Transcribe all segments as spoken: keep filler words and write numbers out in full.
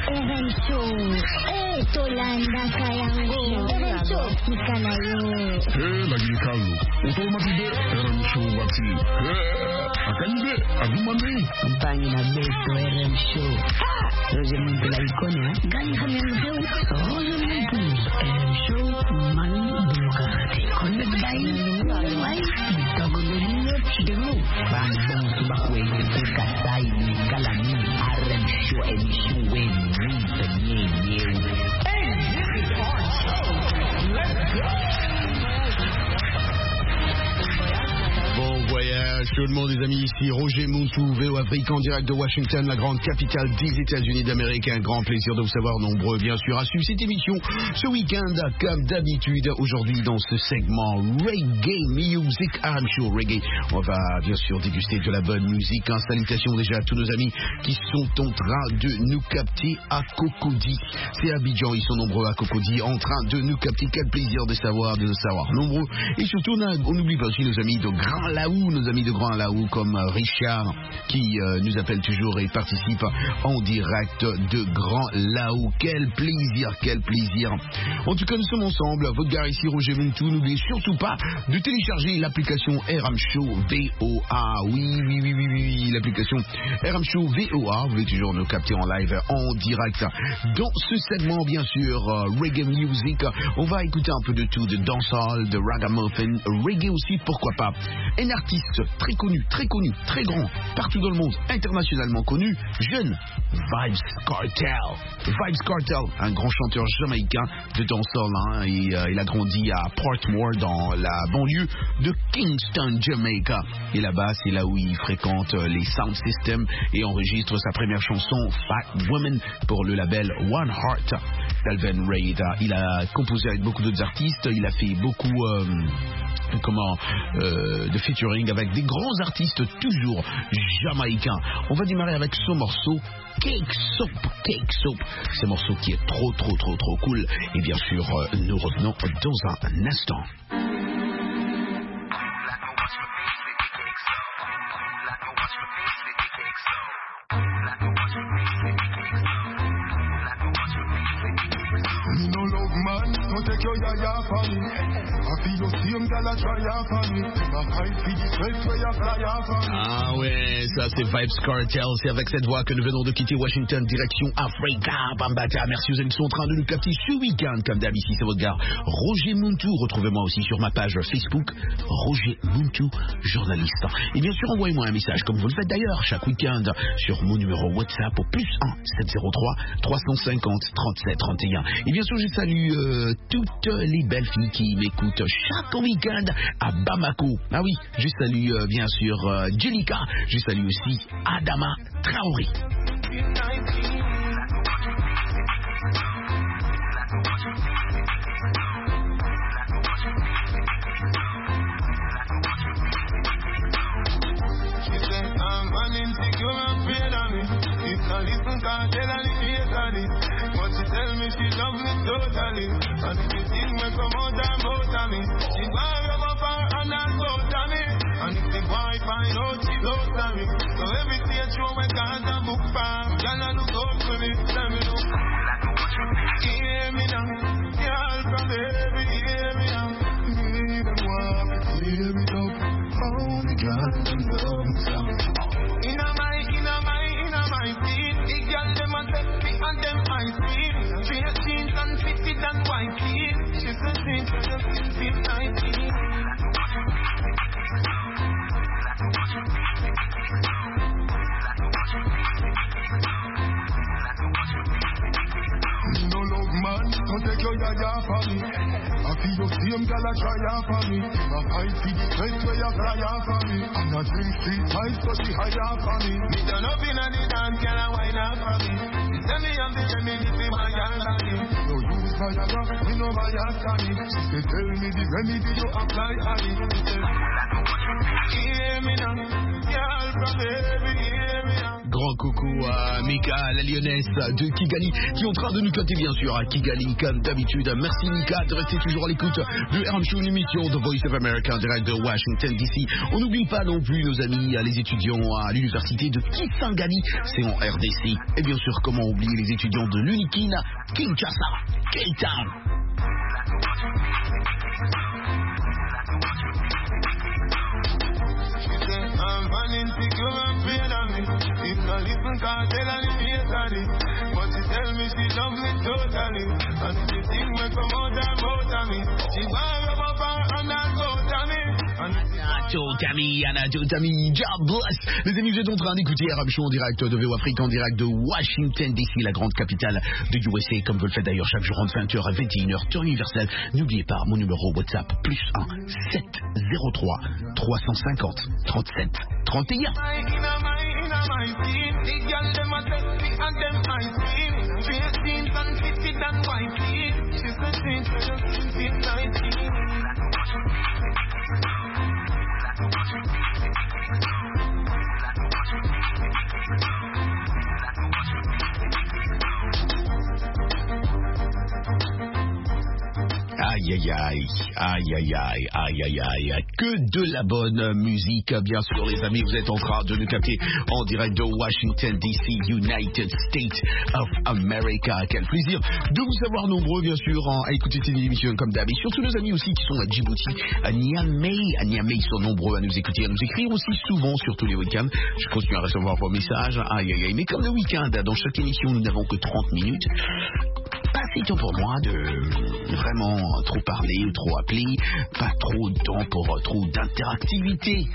R M Show. Eh, Tolanda Kayango. R M Show, Nikanayo. Eh, lagi kalu. Untuk mati R M Show wati. Eh, akan be, aku mandi. Bangi na beto R M Show. Roger Muntu la ikonya. Gani kami ang show. Roger Muntu. R M Show, mani demokrasi. Connect by Wai. Togolonyo Chidemu. Bang subakwe kuka sai kalani R M Show emission when we the new. Hey, this is our show. Let's go. Bon voyage tout le monde les amis, ici Roger Muntu, V O Afrique en direct de Washington, la grande capitale des États-Unis d'Amérique. Un grand plaisir de vous savoir nombreux bien sûr à suivre cette émission ce week-end comme d'habitude. Aujourd'hui dans ce segment Reggae Music, R M Show Reggae, on va bien sûr déguster de la bonne musique. Hein. Salutations déjà à tous nos amis qui sont en train de nous capter à Cocody. C'est Abidjan, ils sont nombreux à Cocody en train de nous capter. Quel plaisir de savoir, de nous savoir nombreux. Et surtout on n'oublie pas aussi nos amis de Grand Laou, nos amis de Grand Laou comme Richard qui euh, nous appelle toujours et participe en direct de Grand Laou. Quel plaisir, quel plaisir. En tout cas, nous sommes ensemble. Votre gars ici, Roger Muntu. N'oubliez surtout pas de télécharger l'application R M Show V O A. Oui, oui, oui, oui, oui, l'application R M Show V O A. Vous pouvez toujours nous capter en live, en direct. Dans ce segment, bien sûr, euh, Reggae Music, on va écouter un peu de tout, de dancehall, de ragamuffin, reggae aussi, pourquoi pas. Un artiste très connu, très connu, très grand, partout dans le monde, internationalement connu, jeune, Vybz Kartel. Vybz Kartel, un grand chanteur jamaïcain de dancehall, hein, et euh, il a grandi à Portmore dans la banlieue de Kingston, Jamaica. Et là-bas, c'est là où il fréquente les sound systems et enregistre sa première chanson, Fat Woman, pour le label One Heart d'Alvin Reid. Il a composé avec beaucoup d'autres artistes, il a fait beaucoup... Euh, comment euh, de featuring avec des grands artistes toujours jamaïcains. On va démarrer avec ce morceau Cake Soap, Cake Soap. Ce morceau qui est trop trop trop trop cool. Et bien sûr, euh, nous revenons dans un instant. Me no love man, no take your yaya for me. I feel your same girl a try for me. My height feed the sweat where you fly for me. Ah ouais, ça c'est Vybz Kartel. C'est avec cette voix que nous venons de quitter Washington, direction Africa, Bambata. Merci aux amis qui sont en train de nous capter ce week-end. Comme d'habitude, c'est votre gars Roger Muntu. Retrouvez-moi aussi sur ma page Facebook, Roger Muntu, journaliste. Et bien sûr, envoyez-moi un message, comme vous le faites d'ailleurs chaque week-end, sur mon numéro WhatsApp au plus un sept zéro trois trois cent cinquante trente-sept trente et un. Et bien sûr, je salue euh, toutes les belles filles qui m'écoutent chaque week-end à Bamako. Ah oui, je salue euh, bien sûr euh, Jelika. Je salue aussi Adama Traoré. Listen, can't tell her the face on it. But she tell me she love me totally. And if you think me come out and bout of me, she gonna rub up her hand and bout of me. And if the boy find out she out of me, so every stage show me cause a book farm. Y'all not look up for me, tell me look. Hear me now, y'all from the heavy, hear me now. Need them walk, hear me up. Only God can love me some. In a my, in a my, in a my feet. The girl them a take me and them I see. Straight jeans and fitted and white feet. She's a thing for the fifteen nineteen. Me no love man, don't take your yaya for me. I feel your same girl a try for me. My eyes see the sweat where you fly for me. And I drink street vibes so she higher for me. Me turn up in a the dance, girl a wine up for me. She tell me I'm the remedy for my girl for me. No use Viagra, me no bias for me. She say tell me the remedy you apply on me. She say, hear me now, girl from baby, hear me now. Grand coucou à Mika, la lyonnaise de Kigali, qui est en train de nous capter bien sûr à Kigali comme d'habitude. Merci Mika de rester toujours à l'écoute de R M Show, une émission de Voice of America en direct de Washington D C. On n'oublie pas non plus nos amis, les étudiants à l'université de Kisangani, c'est en R D C. Et bien sûr, comment oublier les étudiants de l'Unikina, Kinshasa, K-Town. I'm running to you and afraid of me. If not listen, can't tell her the face of it. But she tell me she love me totally. And if the thing will come out and out of me, she gonna rub up her hand and go to me. Totami, Anna Totami, God bless. Les amis, vous êtes en train d'écouter R M Show en direct de V O Afrique, en direct de Washington D C, la grande capitale de U S A, comme vous le faites d'ailleurs chaque jour entre vingt heures à vingt et une heures, temps universel. N'oubliez pas mon numéro WhatsApp, plus un sept zéro trois trois cent cinquante trente-sept trente et un. Aïe aïe aïe, aïe aïe aïe, aïe aïe aïe, que de la bonne musique, bien sûr les amis, vous êtes en train de nous capter en direct de Washington D C, United States of America. Quel plaisir de vous savoir nombreux, bien sûr, à écouter cette émission comme d'hab, et surtout nos amis aussi qui sont à Djibouti, à Niamey, à Niamey, ils sont nombreux à nous écouter, à nous écrire aussi souvent, surtout les week-ends. Je continue à recevoir vos messages, aïe aïe aïe, mais comme le week-end, dans chaque émission, nous n'avons que trente minutes. Pas assez de temps pour moi de vraiment trop parler ou trop appeler, pas trop de temps pour uh, trop d'interactivité.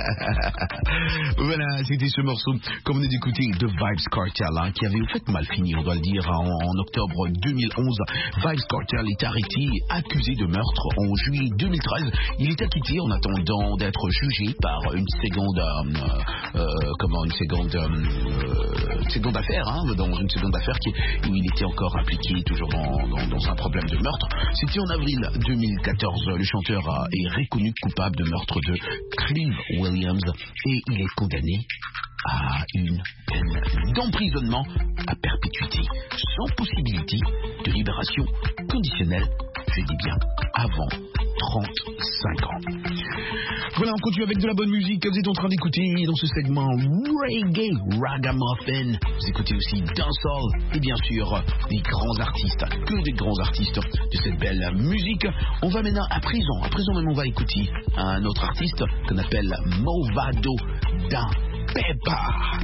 Voilà, c'était ce morceau qu'on venait d'écouter de Vybz Kartel, hein, qui avait au fait mal fini, on doit le dire, en, en octobre deux mille onze. Vybz Kartel est arrêté, accusé de meurtre en juillet deux mille treize. Il est acquitté en attendant d'être jugé par une seconde, euh, euh, comment, une seconde, euh, une seconde affaire, hein, dans une seconde affaire qui, où il était encore impliqué toujours dans, dans, dans un problème de meurtre. C'était en avril deux mille quatorze. Le chanteur est reconnu coupable de meurtre de Clive Williams et il est condamné à une peine d'emprisonnement à perpétuité sans possibilité de libération conditionnelle, je dis bien avant trente-cinq ans. Voilà, on continue avec de la bonne musique que vous êtes en train d'écouter dans ce segment Reggae Ragamuffin. Vous écoutez aussi Dancehall et bien sûr des grands artistes, que des grands artistes de cette belle musique. On va maintenant à présent, à présent même on va écouter un autre artiste qu'on appelle Movado Da Pepa.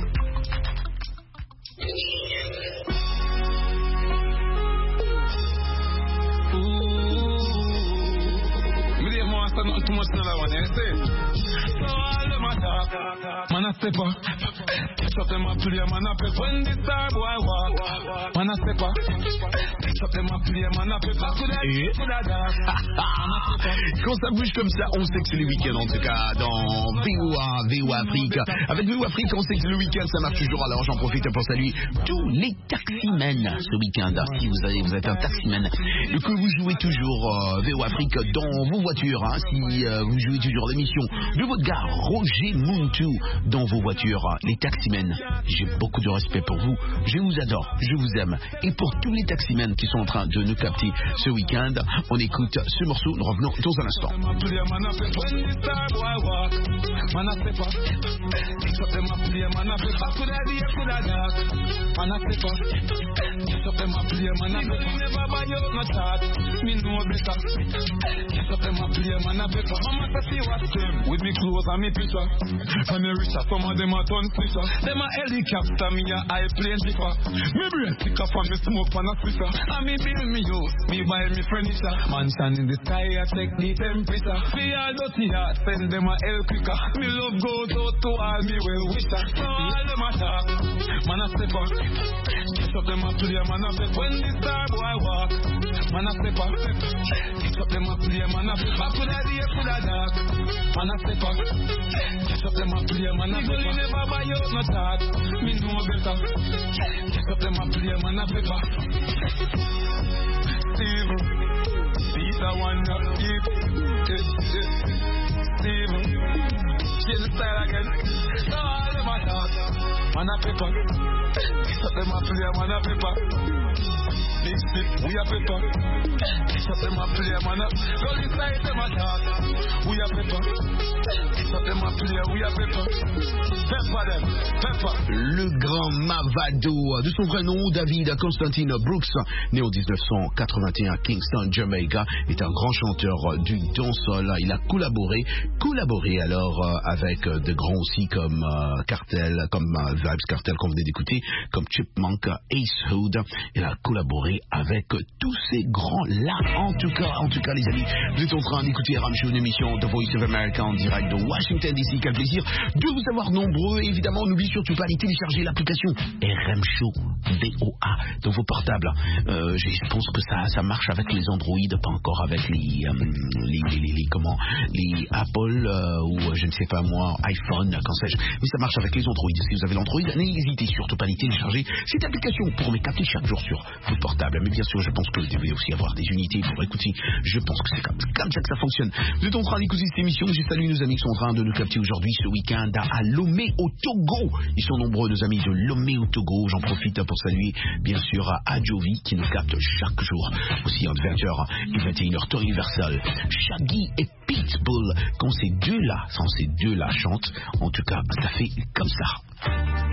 Not too much in that one, you see? So all them attack, man a step up. Catch up them a play, man a pep. When the star boy walk, man a step up. Catch up them a play, man a pep. Quand ça bouge comme ça, on sait que c'est le week-end en tout cas dans V O A, V O A Afrique. Avec V O A Afrique, on sait que le week-end ça marche toujours. Alors j'en profite pour saluer tous les taximens ce week-end. Si vous, avez, vous êtes un taximan et que vous jouez toujours euh, V O A Afrique dans vos voitures, hein, si euh, vous jouez toujours l'émission de votre gars Roger Muntu dans vos voitures, les taximens, j'ai beaucoup de respect pour vous, je vous adore, je vous aime. Et pour tous les taximens qui sont en train de nous capter ce week-end, on écoute ce morceau, nous revenons dans un instant. With me clothes and me picture, and me richer, some of them a turn swisher. Them a helicopter, me a airplane jipper. Me brain pick up and me smoke and a swisher. And me build me house, me buy me furniture. Mansion in the sky, I check the temperature. Me all dirty heart, send them a hell quicker. Me love goes out to all me well wisher. So all them a talk, man a step up. Catch up them a play, man a pep. When the star boy walk, man a step up. Catch up them a play, man a pep. Back to the day, to the dark. Man a step up, catch up them a play, man a pepper. People never buy out no talk, me know better. Catch up them a play, man a pepper. Steve, Peter Wonder, Steve, Steve, chill style again. So all them a talk, man a pepper. Kiss up them a player, man a pepper. Big stick, we a pepper. Kiss up them a player, man a. Go inside them a talk. We a pepper. Kiss up them a player, we a pepper. Pepper them, pepper. Le grand Mavado, de son vrai nom, David Constantine Brooks, né en dix-neuf cent quatre-vingt-un à Kingston, Jamaica, est un grand chanteur du dancehall. Il a collaboré, collaboré alors avec de grands aussi comme euh, Cartel, comme euh, Vybz Kartel qu'on venait d'écouter, comme Chipmunk, Ace Hood. Il a collaboré avec tous ces grands-là. En tout cas, en tout cas, les amis, vous êtes en train d'écouter R M Show, une émission The Voice of America en direct de Washington D C. Quel plaisir de vous avoir nombreux. Et évidemment, n'oubliez surtout pas de télécharger l'application R M Show V O A dans vos portables. Euh, je pense que ça, ça marche avec les Android, pas encore avec les, euh, les, les, les, les comment, les Apple euh, ou je ne sais pas moi, iPhone, quand sais-je. Mais ça marche avec les Android. Si vous avez l'Android, n'hésitez surtout pas à les télécharger cette application pour me capter chaque jour sur votre portable. Mais bien sûr, je pense que vous devez aussi avoir des unités pour écouter. Je pense que c'est comme, comme ça que ça fonctionne. Vous êtes en train d'écouter cette émission. Je salue nos amis qui sont en train de nous capter aujourd'hui ce week-end à Lomé au Togo. Ils sont nombreux, nos amis de Lomé au Togo. J'en profite pour saluer bien sûr à Adjovi qui nous capte chaque jour. Aussi entre vingt heures et vingt et une heures temps universel. Shaggy et Pitbull, quand ces deux-là, quand ces deux-là chantent, en tout cas, ça fait comme ça.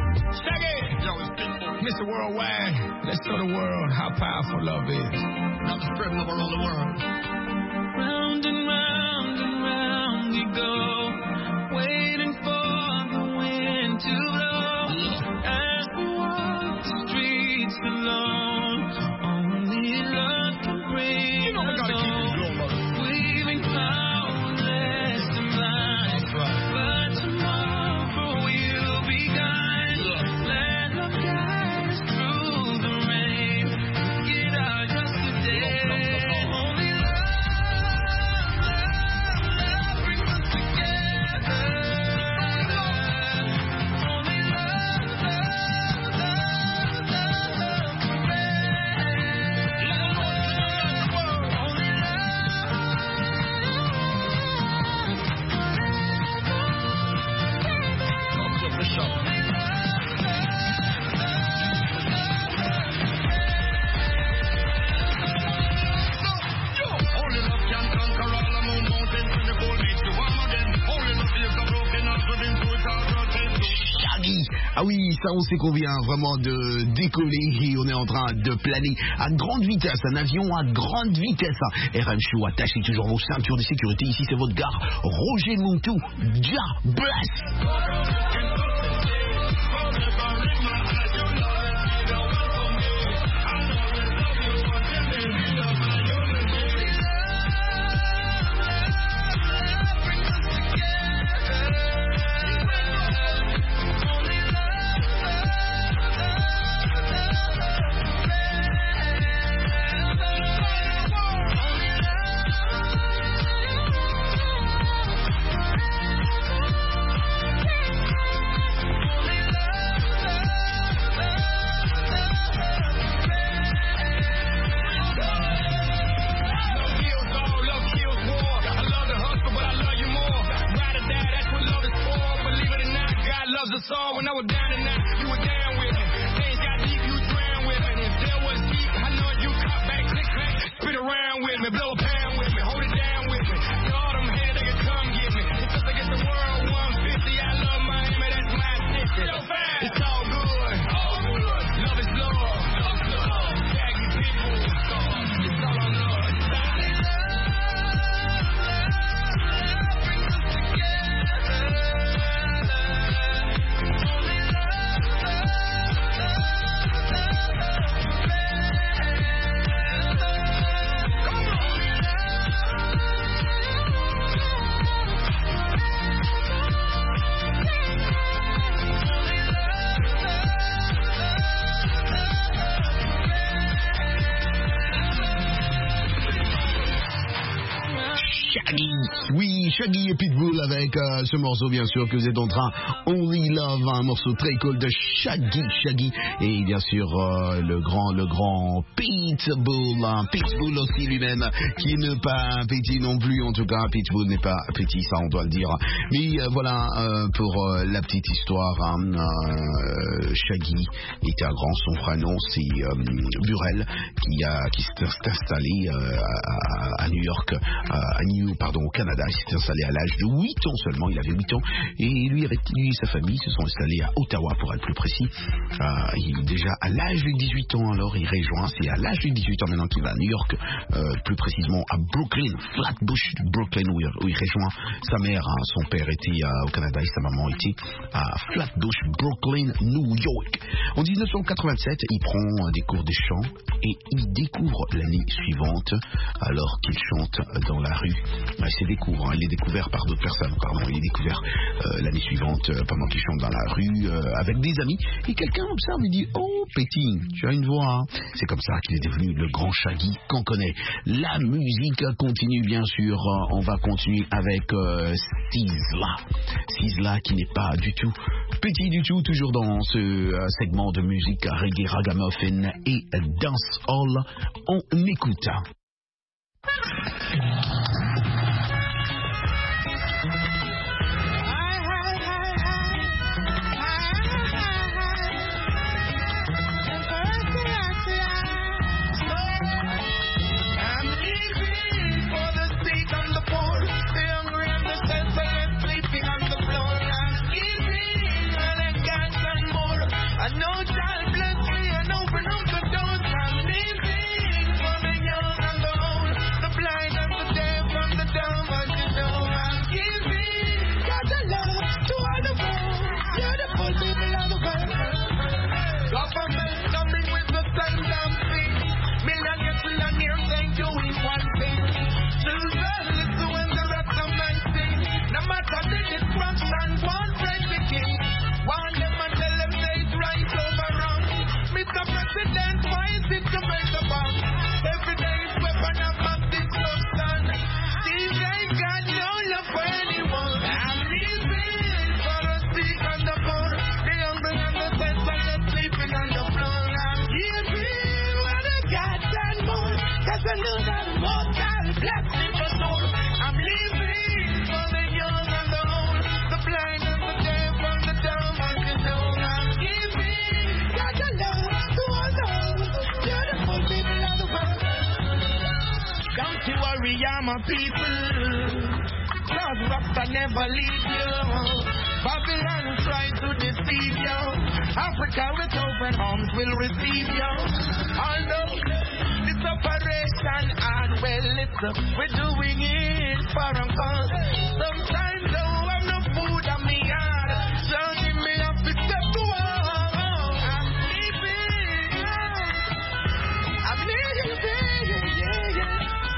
Shaggy! Yo, it's Pitbull. Mister Worldwide, let's show the world how powerful love is. Not spreading love around the world. Round and round and round we go, waiting for the wind to blow. As we walk the streets alone, only love can bring You know we gotta us keep it home. low, mother. Weaving powerless and blind, That's right. but tomorrow will be kind. Let love guide us through the rain. Get out yesterday. Only love, love, love brings us together. Only love, love, love, love forever. Only Only love can conquer all the moon mountains when the cold makes you warm again. Only love is a broken heart within two thousand. Shaggy. Ah oui, ça on sait qu'on vient vraiment de décoller et on est en train de planer à grande vitesse, un avion à grande vitesse. R M Show, attachez toujours vos ceintures de sécurité. Ici c'est votre gare, Roger Montou. Ja bless. Loves us all. When I was down and out, you were down with me. Things got deep, you drowned with me. And if there was deep, I know you caught back, six pack, spit around with me, blow a pound with me, hold it down with me. To all them haters, they can come get me. It's just like it's the world one fifty. I love Miami, that's my city. It's all good. All good. Love is love. Love is love. Shaggy people. It's all on love. Only love, love, love brings us together. Shaggy et Pitbull avec euh, ce morceau bien sûr que vous êtes en train, Only Love, un morceau très cool de Shaggy, Shaggy et bien sûr euh, le grand, le grand Pitbull, hein, Pitbull aussi lui-même qui n'est pas petit non plus, en tout cas Pitbull n'est pas petit, ça on doit le dire. Mais euh, voilà euh, pour euh, la petite histoire, hein, euh, Shaggy était un grand, son vrai nom c'est euh, Burrell qui a qui s'est installé euh, à, à New York, à New, pardon, au Canada. Il s'est installé à l'âge de huit ans seulement, il avait huit ans, et lui avec lui et sa famille se sont installés à Ottawa pour être plus précis. Euh, il, déjà à l'âge de dix-huit ans, alors il rejoint, c'est à l'âge de dix-huit ans maintenant qu'il va à New York, euh, plus précisément à Brooklyn, Flatbush, Brooklyn, où il, où il rejoint sa mère, hein. Son père était euh, au Canada et sa maman était à Flatbush, Brooklyn, New York. En dix-neuf cent quatre-vingt-sept, il prend euh, des cours de chant et il découvre l'année suivante, alors qu'il chante dans la rue, euh, c'est des cours, hein. Il est découvert par d'autres personnes, pardon, il est découvert euh, l'année suivante euh, pendant qu'il chante dans la rue euh, avec des amis, et quelqu'un observe et dit « Oh, Petit, tu as une voix, hein. » C'est comme ça qu'il est devenu le grand Shaggy qu'on connaît. La musique continue bien sûr, on va continuer avec euh, Sizzla. Sizzla qui n'est pas du tout petit du tout, toujours dans ce euh, segment de musique reggae, ragamuffin et dancehall. On écoute. My people, God Rasta never leave you. Babylon try to deceive you. Africa with open arms will receive you. Although this operation and well, it's we're doing it for a cause. Sometimes though I'm no food on me yard, so give me up to step to walk. I'm leaving, I'm leaving, yeah, yeah.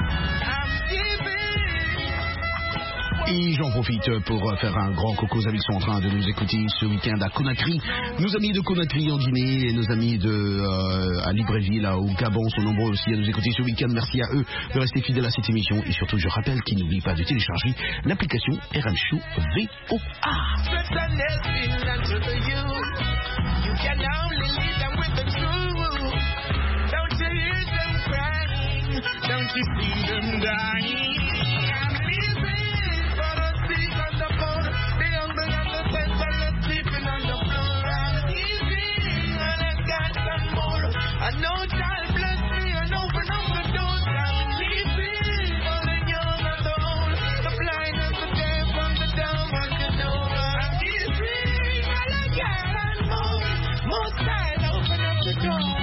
Et j'en profite pour faire un grand coucou aux amis qui sont en train de nous écouter ce week-end à Conakry. Nos amis de Conakry en Guinée et nos amis de euh, à Libreville, au Gabon sont nombreux aussi à nous écouter ce week-end. Merci à eux de rester fidèles à cette émission. Et surtout, je rappelle qu'ils n'oublient pas de télécharger l'application R M Show V O A. No child bless me and open up the doors. I'm leaving for the young and the old, the blind and the deaf and the dumb and the dumb. I'm leaving all I got and more. More time, open up the door.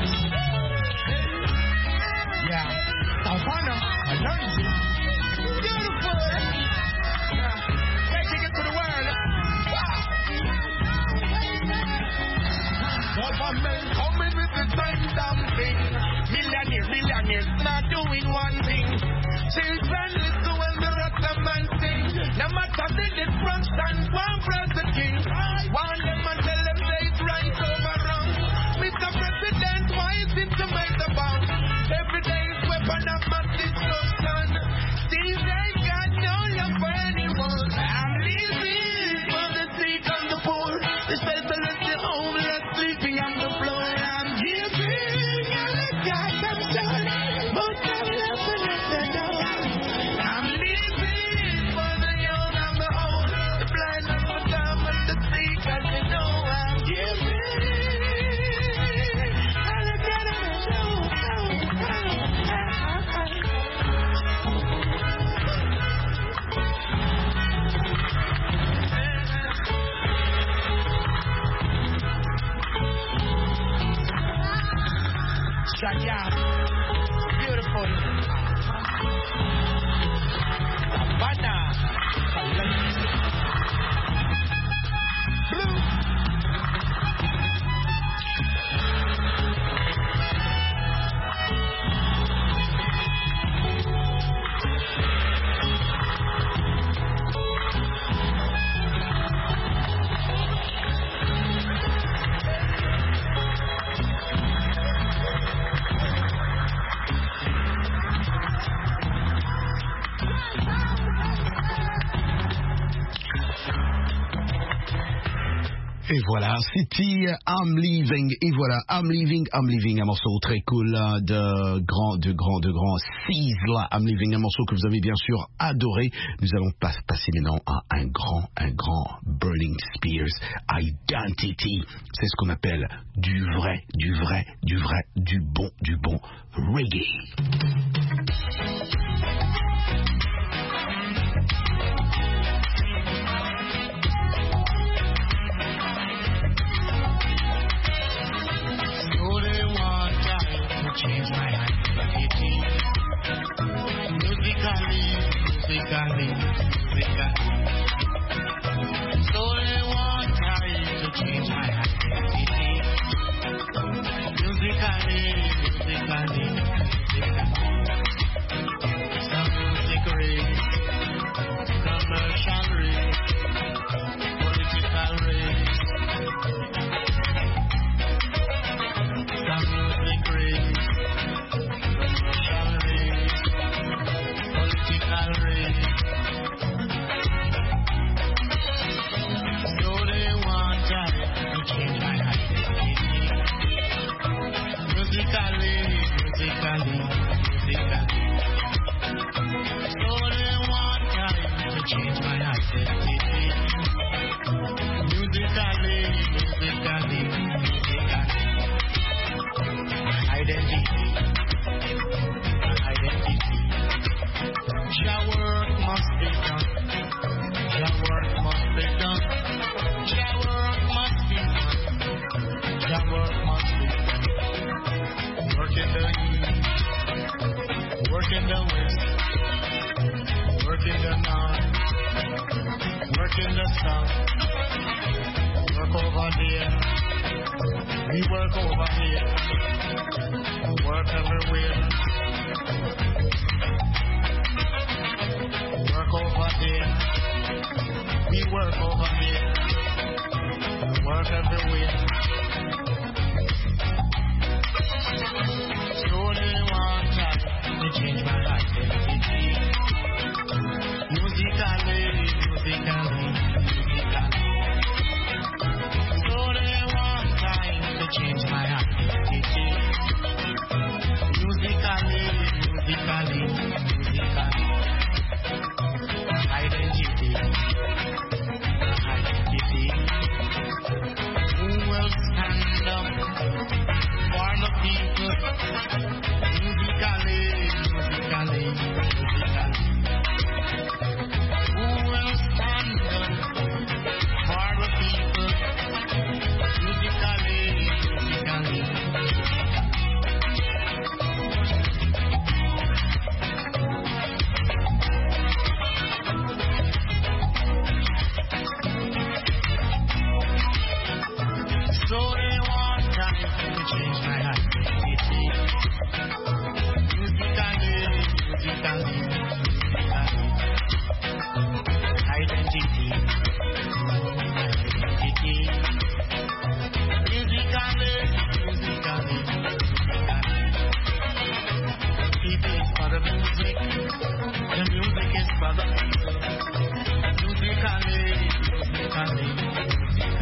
Yeah, Savannah, I love you. Beautiful. Yeah, taking it to the world. Wow. Government coming with the same damn thing. Millionaires, millionaires not doing one thing. Children listen when the Rastaman sing. No matter the difference and one brother king. One them and tell them they it's right over wrong. Mister President, why is it to make the bomb? Every day is weapon of mass destruction. These ain't got no love for any culture, yeah. Beautiful. Havana. Blue. Et voilà, c'était I'm Leaving. Et voilà, I'm Leaving, I'm Leaving, un morceau très cool de grand, de grand, de grand Sizzla. I'm Leaving, un morceau que vous avez bien sûr adoré. Nous allons pas passer maintenant à un grand, un grand Burning Spears, Identity. C'est ce qu'on appelle du vrai, du vrai, du vrai, du bon, du bon reggae. Change my identity. Musically, musically, musically. So they want time to change my identity. Musically, musically, musically. Some music race, commercial race, political race. Some music race. Musically, musically, musically. So they want time to change my identity. Musically, musically, musically. My identity, my identity. Your work must be done. Your work must be done. Your work must be done. Your work must be done. Work in the east, work in the west, work in the north, work in the south, work over there, we work over here, we work everywhere, work over there, we work over here, we work everywhere. So they want time to change my identity. Musically, musically, musically. So they want time to change my identity. Musically, musically, musically. Identity, identity. Who will stand up for the people? Musically, musically, musically. Who will stand up for the people? Musically, musically, so they want time to change my identity. Musically, musically, musically. Identity, identity. Musically, musically, musically. People is for the music. The music is for the people. Musically, musically, musically.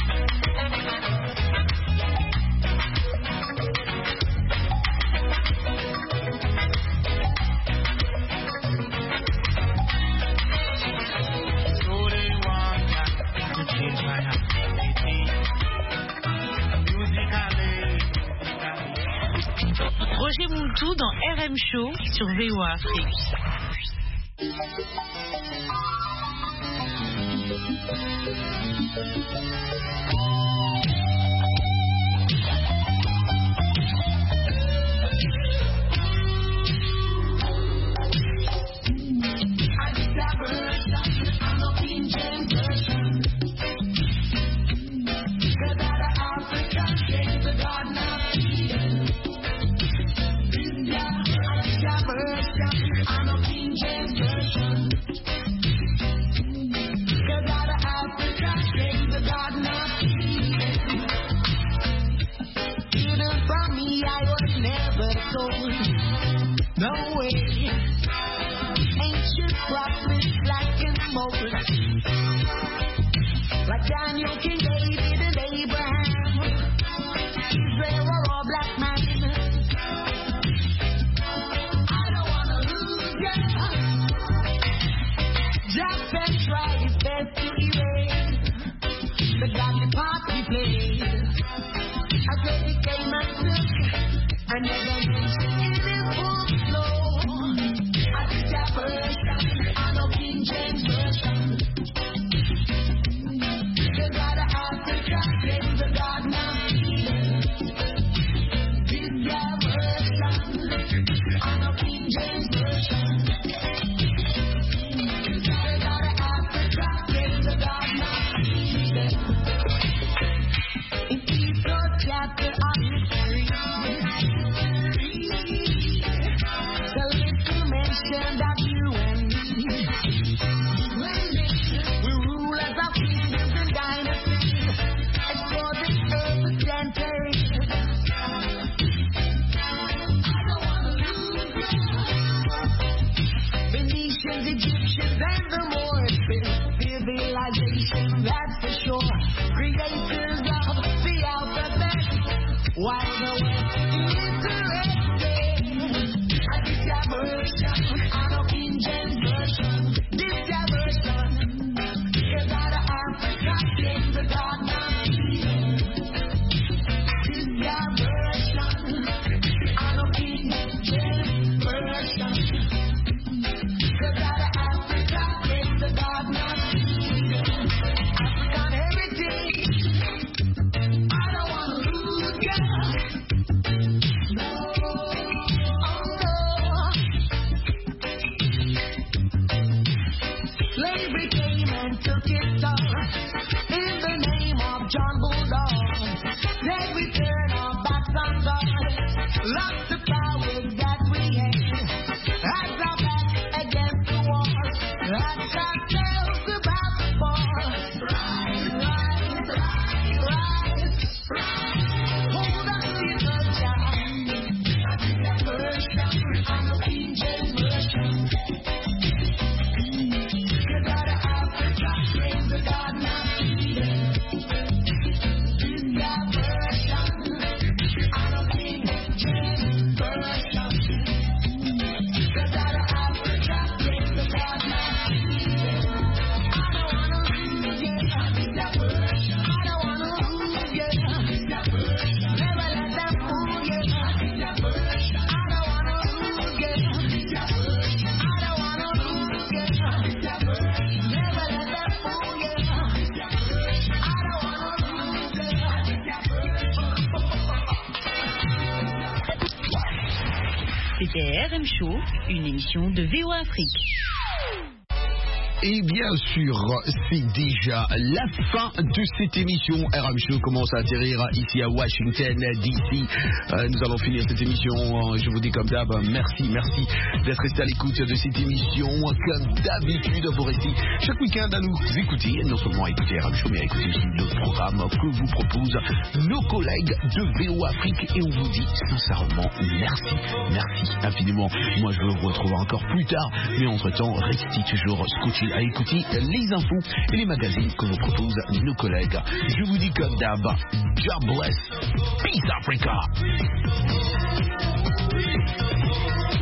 Roger Moultou dans R M Show sur V O A Afrique. most. Like Daniel, King David, and Abraham, Israel were all black men. I don't wanna lose ya. Jackson tried his best to erase the godly part we played. I said he came and took, I never mentioned in his book flow. I did that version, I know King James version. You gotta have to translate the God now. Did that version, I know King James version. You gotta have to translate the God now. In Hebrews chapter of history, the little mention that you and me, we rule as our kingdoms and dynasties, explore this earth century. I don't wanna lose you. Phoenicians, Egyptians, and the Moors, civilization, that's for sure. Creators of the alphabet, while the West is interested. I did that version, I know King James version. Did that version, you gotta have to translate the God now. Did that version, I know King James version. You gotta have to translate the God now. African heritage, I don't wanna lose ya. No, oh no. Slavery came and took its toll in the name of John Bulldog. Then we turn our backs on God, lost the powers that we had, as our back against the wall, ask ourselves about the fall. Rise, rise, rise, rise, rise. Hold on to your child. I did that version, I'm the King James version. You gotta have to translate the God now. Did that version, I'm the King James version. You gotta have to translate the God now. I don't wanna lose you. That version. I don't wanna lose you. That version. Never let them fool you. That version. I don't wanna lose you. That version. I don't wanna lose you. That version. Never let them fool you. That version. I don't wanna lose you. That version. C'était R M Show, une émission de V O A Afrique. Et bien sûr, c'est déjà la fin de cette émission. R M Show commence à atterrir ici à Washington D C. Euh, nous allons finir cette émission. Je vous dis comme d'hab, merci, merci d'être resté à l'écoute de cette émission. Comme d'habitude, vous restez chaque week-end à nous écouter. Non seulement à écouter R M Show, mais à écouter aussi d'autres programmes que vous proposent nos collègues de V O A Afrique. Et on vous dit sincèrement merci, merci infiniment. Moi, je vous retrouver encore plus tard. Mais entre-temps, restez toujours scotchés à écouter les infos et les magazines que vous proposent nos collègues. Je vous dis comme d'hab, God bless, peace Africa.